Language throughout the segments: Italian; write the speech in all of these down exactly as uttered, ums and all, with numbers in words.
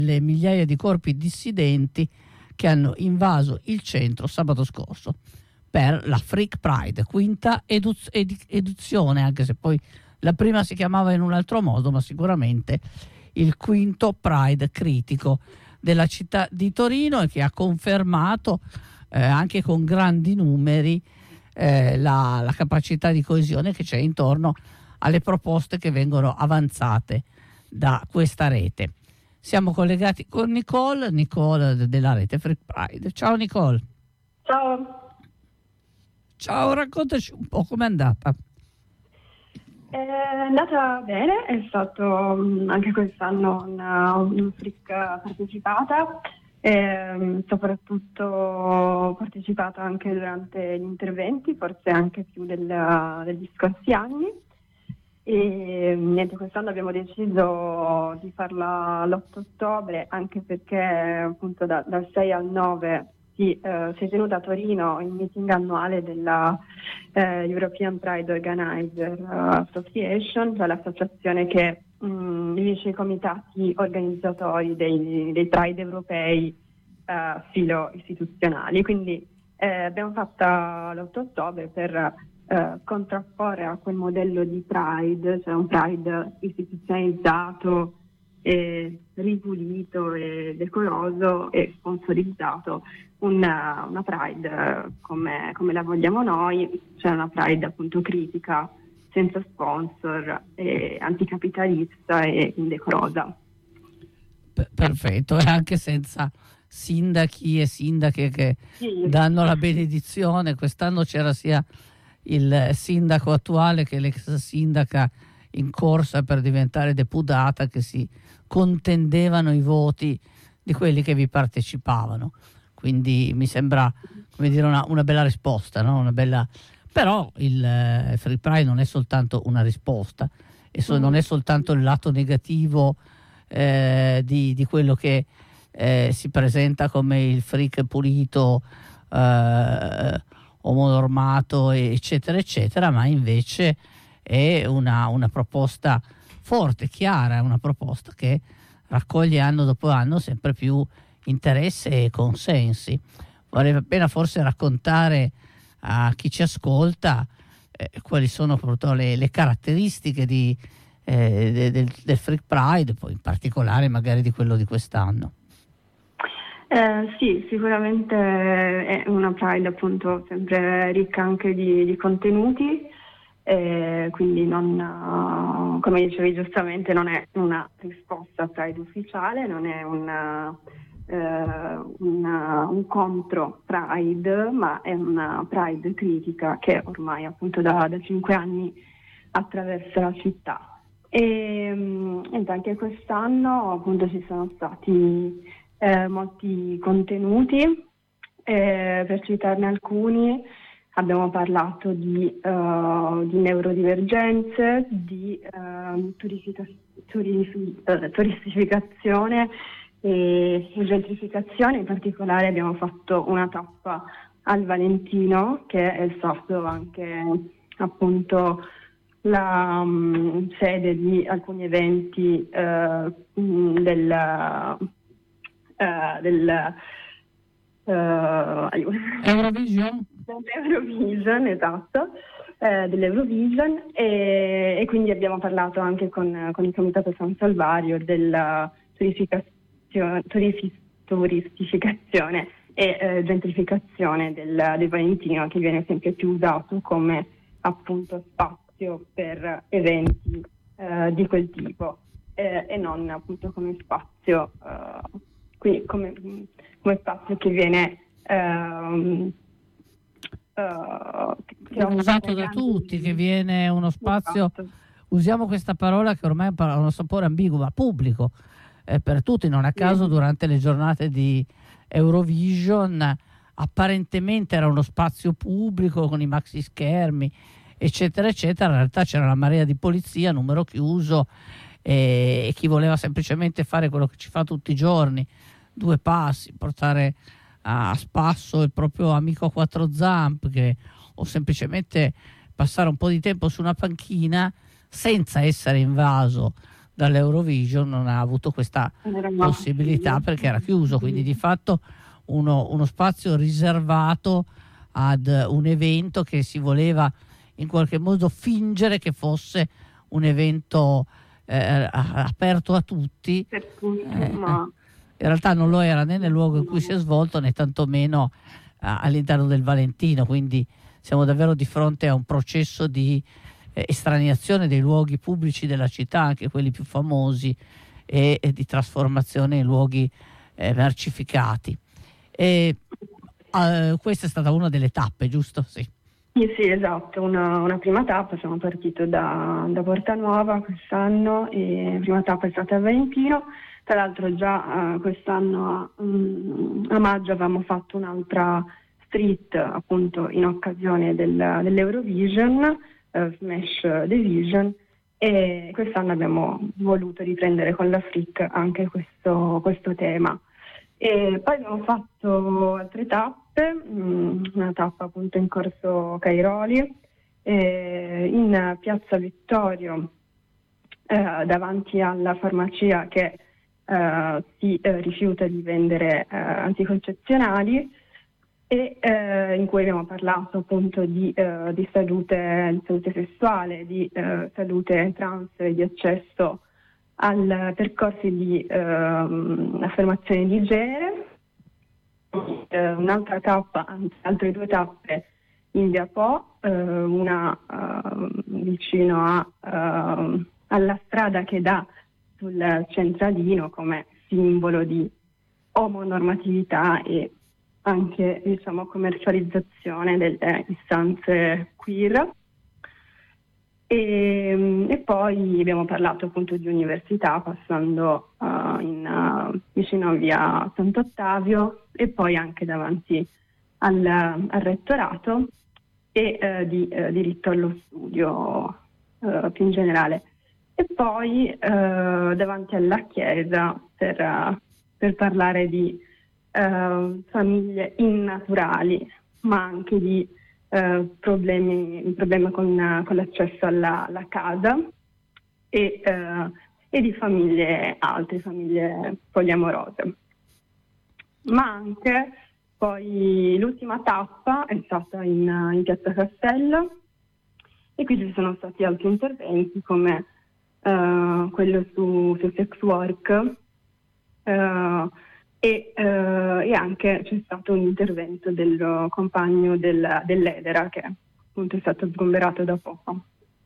le migliaia di corpi dissidenti che hanno invaso il centro sabato scorso per la Freak Pride, quinta eduz- ed- edizione, anche se poi la prima si chiamava in un altro modo, ma sicuramente il quinto Pride critico della città di Torino, e che ha confermato eh, anche con grandi numeri eh, la, la capacità di coesione che c'è intorno alle proposte che vengono avanzate da questa rete. Siamo collegati con Nicole, Nicole della rete Freak Pride. Ciao Nicole. Ciao. Ciao, raccontaci un po' com'è andata. È andata bene, è stato um, anche quest'anno una, una Freak partecipata, e, soprattutto partecipata anche durante gli interventi, forse anche più del, degli scorsi anni. E niente, quest'anno abbiamo deciso di farla l'otto ottobre, anche perché appunto da, dal sei al nove si, eh, si è tenuto a Torino il meeting annuale della eh, European Pride Organizer Association, cioè l'associazione che mh, riunisce i comitati organizzatori dei, dei Pride europei eh, filo istituzionali. Quindi eh, abbiamo fatto l'otto ottobre per Uh, contrapporre a quel modello di Pride, cioè un Pride istituzionalizzato, e ripulito e decoroso e sponsorizzato, una, una Pride uh, come, come la vogliamo noi, cioè una Pride appunto critica, senza sponsor, e anticapitalista e indecorosa. P- perfetto, e anche senza sindachi e sindache che sì. danno la benedizione. Quest'anno c'era sia il sindaco attuale che l'ex sindaca in corsa per diventare deputata, che si contendevano i voti di quelli che vi partecipavano. Quindi mi sembra, come dire, una, una bella risposta, no? Una bella... Però il eh, Free Pride non è soltanto una risposta, e so, non è soltanto il lato negativo eh, di, di quello che eh, si presenta come il freak pulito, eh, omonormato, eccetera eccetera, ma invece è una, una proposta forte, chiara, una proposta che raccoglie anno dopo anno sempre più interesse e consensi. Vorrei appena forse raccontare a chi ci ascolta eh, quali sono proprio le, le caratteristiche di, eh, de, del, del Freak Pride, poi in particolare magari di quello di quest'anno. Eh, sì, sicuramente è una Pride appunto sempre ricca anche di, di contenuti, eh, quindi non, uh, come dicevi giustamente, non è una risposta Pride ufficiale, non è una, uh, una, un contro Pride, ma è una Pride critica che ormai appunto da, da cinque anni attraversa la città. E, e anche quest'anno appunto ci sono stati Eh, molti contenuti, eh, per citarne alcuni abbiamo parlato di, uh, di neurodivergenze, di uh, turifica- turifi- uh, turistificazione e, e gentrificazione. In particolare abbiamo fatto una tappa al Valentino, che è stato anche appunto la um, sede di alcuni eventi uh, del Uh, del uh, Eurovision dell'Eurovision, esatto, uh, dell'Eurovision e, e quindi abbiamo parlato anche con, con il Comitato San Salvario della turificazione, turif- turistificazione e uh, gentrificazione del, del Valentino, che viene sempre più usato come appunto spazio per eventi uh, di quel tipo eh, e non appunto come spazio uh, Quindi come, come spazio che viene uh, uh, che è usato da tutti, che viene uno spazio, esatto. Usiamo questa parola che ormai ha uno sapore ambiguo, ma pubblico eh, per tutti. Non a caso durante le giornate di Eurovision apparentemente era uno spazio pubblico con i maxi schermi eccetera eccetera, in realtà c'era la marea di polizia, numero chiuso, e, e chi voleva semplicemente fare quello che ci fa tutti i giorni, due passi, portare a spasso il proprio amico a quattro zampe, o semplicemente passare un po' di tempo su una panchina senza essere invaso dall'Eurovision non ha avuto questa possibilità perché era chiuso, quindi di fatto uno, uno spazio riservato ad un evento che si voleva in qualche modo fingere che fosse un evento eh, aperto a tutti, per tutti, eh, ma in realtà non lo era né nel luogo in cui si è svolto né tantomeno eh, all'interno del Valentino, quindi siamo davvero di fronte a un processo di eh, estraniazione dei luoghi pubblici della città, anche quelli più famosi, e, e di trasformazione in luoghi eh, mercificati. E, eh, questa è stata una delle tappe, giusto? Sì. Sì, sì, esatto, una, una prima tappa, siamo partiti da, da Porta Nuova quest'anno e la prima tappa è stata a Valentino, tra l'altro già uh, quest'anno um, a maggio avevamo fatto un'altra street appunto in occasione del, dell'Eurovision, uh, Smash the Vision, e quest'anno abbiamo voluto riprendere con la Frick anche questo, questo tema. E poi abbiamo fatto altre tappe, mh, una tappa appunto in corso Cairoli, eh, in piazza Vittorio, eh, davanti alla farmacia che eh, si eh, rifiuta di vendere eh, anticoncezionali, e eh, in cui abbiamo parlato appunto di, eh, di salute, di salute sessuale, di eh, salute trans e di accesso al percorsi di eh, affermazione di genere. Eh, un'altra tappa, anzi, altre due tappe in via Po, eh, una eh, vicino a, eh, alla strada che dà sul centralino come simbolo di omonormatività e anche, diciamo, commercializzazione delle istanze queer. E, e poi abbiamo parlato appunto di università, passando uh, in, uh, vicino a via Sant'Ottavio e poi anche davanti al, al rettorato, e uh, di uh, diritto allo studio uh, più in generale. E poi uh, davanti alla chiesa per, uh, per parlare di uh, famiglie innaturali, ma anche di Uh, problemi, un problema con, uh, con l'accesso alla, alla casa e, uh, e di famiglie altre, famiglie poliamorose. Ma anche poi l'ultima tappa è stata in, in Piazza Castello, e qui ci sono stati altri interventi come uh, quello su, su sex work, uh, E, eh, e anche c'è stato un intervento del compagno del, dell'Edera che appunto è stato sgomberato da poco.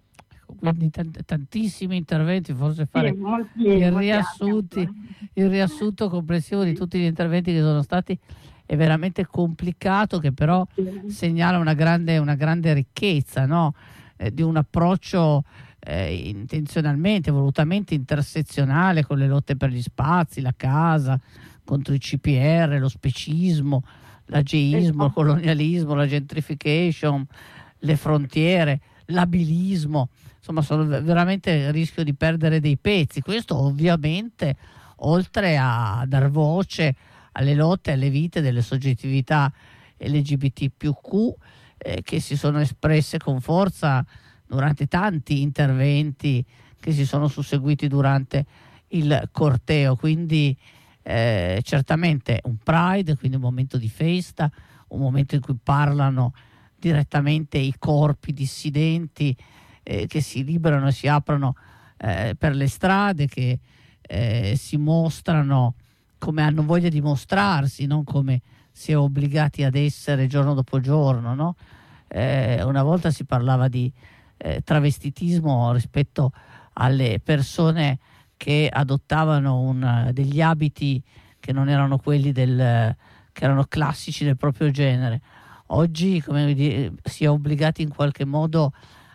Quindi t- tantissimi interventi, forse fare sì, molti, il, molti riassunti, il riassunto complessivo di tutti gli interventi che sono stati è veramente complicato, che però sì. segnala una grande, una grande ricchezza, no? eh, di un approccio eh, intenzionalmente, volutamente intersezionale, con le lotte per gli spazi, la casa, contro i C P R, lo specismo, l'ageismo, il colonialismo, la gentrification, le frontiere, l'abilismo. Insomma, sono veramente a rischio di perdere dei pezzi. Questo ovviamente, oltre a dar voce alle lotte, alle vite delle soggettività L G B T più Q, eh, che si sono espresse con forza durante tanti interventi che si sono susseguiti durante il corteo. Quindi Eh, certamente un Pride, quindi un momento di festa, un momento in cui parlano direttamente i corpi dissidenti eh, che si liberano e si aprono eh, per le strade, che eh, si mostrano come hanno voglia di mostrarsi, non come si è obbligati ad essere giorno dopo giorno, no? Eh, una volta si parlava di eh, travestitismo rispetto alle persone che adottavano un, degli abiti che non erano quelli del, che erano classici del proprio genere. Oggi, come dire, si è obbligati in qualche modo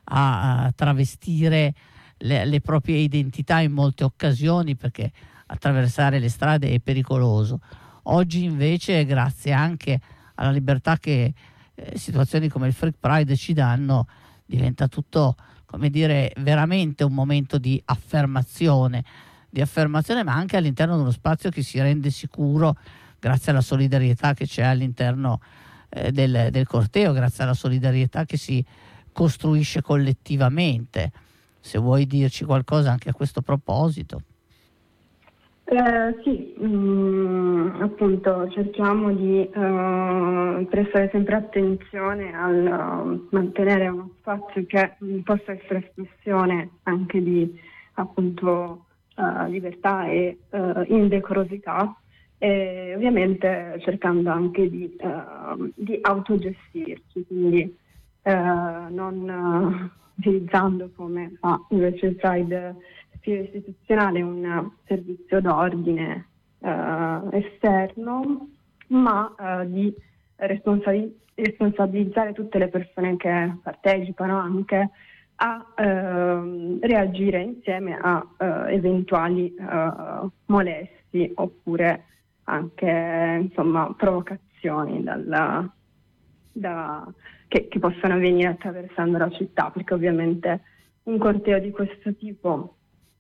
a, a travestire le, le proprie identità in molte occasioni, perché attraversare le strade è pericoloso. Oggi invece, grazie anche alla libertà che eh, situazioni come il Freak Pride ci danno, diventa tutto, come dire, veramente un momento di affermazione, di affermazione, ma anche all'interno di uno spazio che si rende sicuro grazie alla solidarietà che c'è all'interno eh, del, del corteo, grazie alla solidarietà che si costruisce collettivamente. se vuoi dirci qualcosa anche a questo proposito. Eh, sì, mh, appunto cerchiamo di uh, prestare sempre attenzione al uh, mantenere uno spazio che mh, possa essere espressione anche di appunto uh, libertà e uh, indecorosità, e ovviamente cercando anche di, uh, di autogestirci, quindi uh, non uh, utilizzando, come fa invece il Pride istituzionale, un servizio d'ordine eh, esterno, ma eh, di responsabil- responsabilizzare tutte le persone che partecipano anche a eh, reagire insieme a eh, eventuali eh, molesti oppure anche insomma provocazioni dalla, da, che, che possono avvenire attraversando la città, perché ovviamente un corteo di questo tipo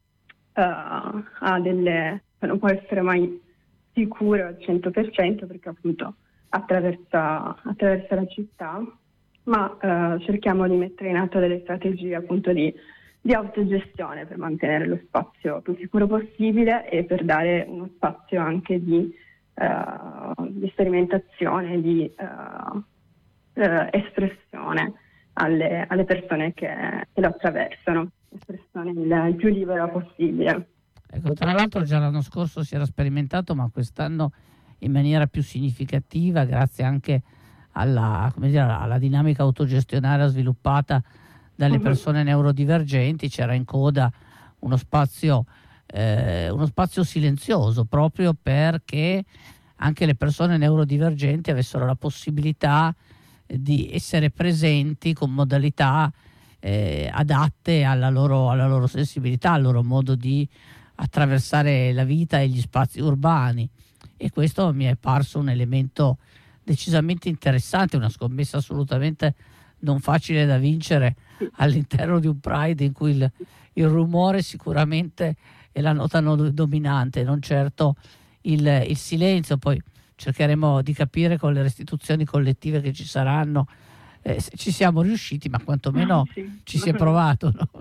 Uh, ha delle, non può essere mai sicuro al cento per cento perché appunto attraversa, attraversa la città, ma uh, cerchiamo di mettere in atto delle strategie appunto di, di autogestione per mantenere lo spazio più sicuro possibile e per dare uno spazio anche di, uh, di sperimentazione, di uh, uh, espressione alle, alle persone che, che lo attraversano. Espressione il più libera possibile. Ecco, tra l'altro già l'anno scorso si era sperimentato, ma quest'anno in maniera più significativa, grazie anche alla, come dire, alla dinamica autogestionale sviluppata dalle uh-huh. persone neurodivergenti. C'era in coda uno spazio, eh, uno spazio silenzioso, proprio perché anche le persone neurodivergenti avessero la possibilità di essere presenti con modalità Eh, adatte alla loro, alla loro sensibilità, al loro modo di attraversare la vita e gli spazi urbani, e questo mi è parso un elemento decisamente interessante, una scommessa assolutamente non facile da vincere all'interno di un Pride in cui il, il rumore sicuramente è la nota dominante, non certo il, il silenzio. Poi cercheremo di capire con le restituzioni collettive che ci saranno Eh, ci siamo riusciti, ma quantomeno sì. ci si è provato, no?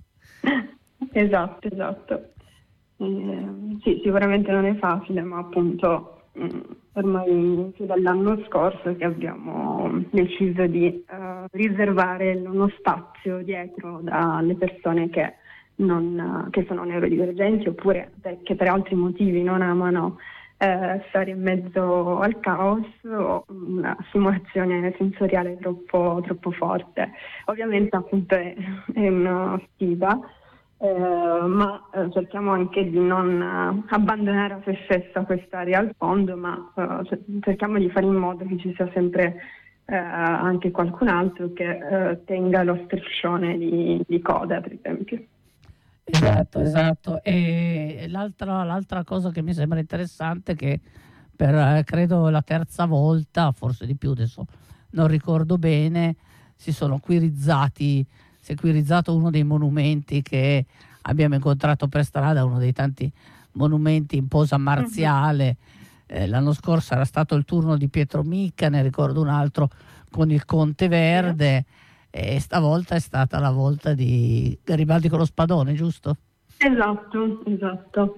Esatto, esatto. Eh, sì, sicuramente non è facile, ma appunto mh, ormai è dall'anno scorso che abbiamo deciso di uh, riservare uno spazio dietro dalle persone che, non, che sono neurodivergenti oppure che per altri motivi non amano Eh, stare in mezzo al caos o una simulazione sensoriale troppo, troppo forte. Ovviamente appunto è, è una sfida, eh, ma eh, cerchiamo anche di non eh, abbandonare a se stessa quest'area al fondo, ma eh, cerchiamo di fare in modo che ci sia sempre eh, anche qualcun altro che eh, tenga lo striscione di, di coda, per esempio. Esatto, esatto. E l'altra, l'altra cosa che mi sembra interessante è che per eh, credo la terza volta, forse di più adesso non ricordo bene, si sono quirizzati, si è quirizzato uno dei monumenti che abbiamo incontrato per strada, uno dei tanti monumenti in posa marziale. Eh, l'anno scorso era stato il turno di Pietro Micca, ne ricordo un altro con il Conte Verde. E stavolta è stata la volta di Garibaldi con lo spadone, giusto? Esatto, esatto.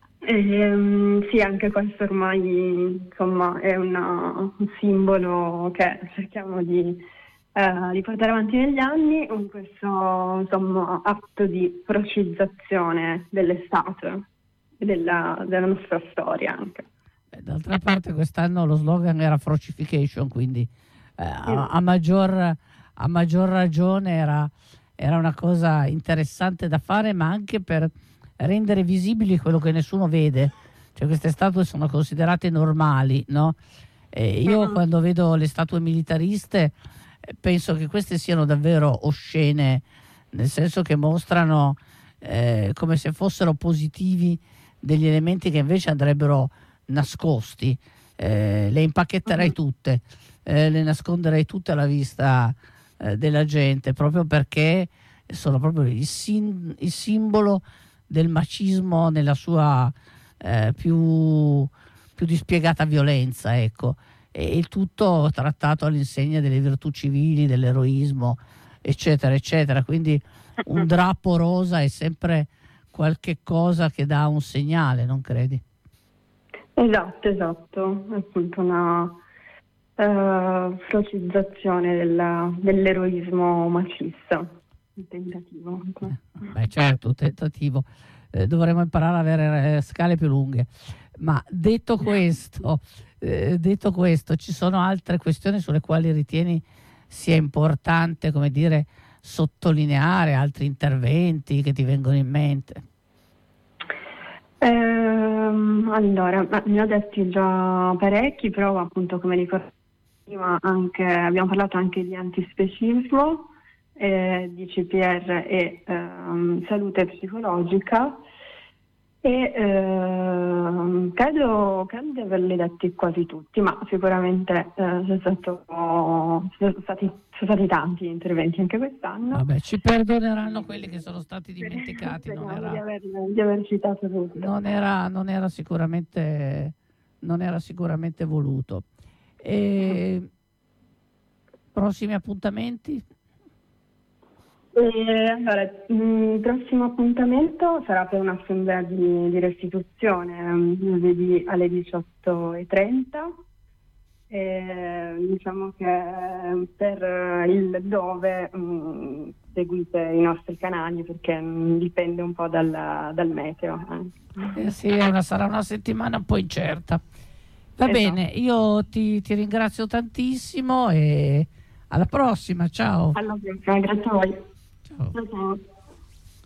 E, um, sì, anche questo ormai insomma è una, un simbolo che cerchiamo di, uh, di portare avanti negli anni, con questo insomma atto di procizzazione delle statue e della, della nostra storia anche. Beh, d'altra parte quest'anno lo slogan era Frocification, quindi eh, a, a maggior a maggior ragione era, era una cosa interessante da fare, ma anche per rendere visibili quello che nessuno vede. Cioè, queste statue sono considerate normali, no? E io uh-huh. quando vedo le statue militariste eh, penso che queste siano davvero oscene, nel senso che mostrano eh, come se fossero positivi degli elementi che invece andrebbero nascosti. Eh, le impacchetterei uh-huh. tutte, eh, le nasconderei tutte alla vista della gente, proprio perché sono proprio il, sim- il simbolo del macismo nella sua eh, più, più dispiegata violenza, ecco, e il tutto trattato all'insegna delle virtù civili, dell'eroismo, eccetera, eccetera. Quindi un drappo rosa è sempre qualche cosa che dà un segnale, non credi? Esatto, esatto, è appunto una uh, velocizzazione della, dell'eroismo macista, un tentativo. Eh, beh, certo, un tentativo. Eh, dovremmo imparare ad avere eh, scale più lunghe. Ma detto questo, eh, detto questo, ci sono altre questioni sulle quali ritieni sia importante, come dire, sottolineare, altri interventi che ti vengono in mente? Ehm, allora, ma ne ho detti già parecchi, però appunto come ricordo prima anche, abbiamo parlato anche di antispecismo, eh, di C P R e ehm, salute psicologica e ehm, credo, credo di averli detti quasi tutti, ma sicuramente eh, sono, stato, sono, stati, sono stati tanti interventi anche quest'anno. Vabbè, ci perdoneranno quelli che sono stati dimenticati. Speriamo Non era, di aver, di aver citato tutto. non era, non era sicuramente, non era sicuramente voluto. E, prossimi appuntamenti? E allora, il prossimo appuntamento sarà per un'assemblea di, di restituzione, giovedì alle diciotto e trenta. E diciamo che per il dove mh, seguite i nostri canali perché mh, dipende un po' dal, dal meteo. Eh sì, è una, sarà una settimana un po' incerta. Va Esatto. bene, io ti, ti ringrazio tantissimo e alla prossima, ciao. Alla prossima, grazie a voi. Ciao. Ciao, ciao.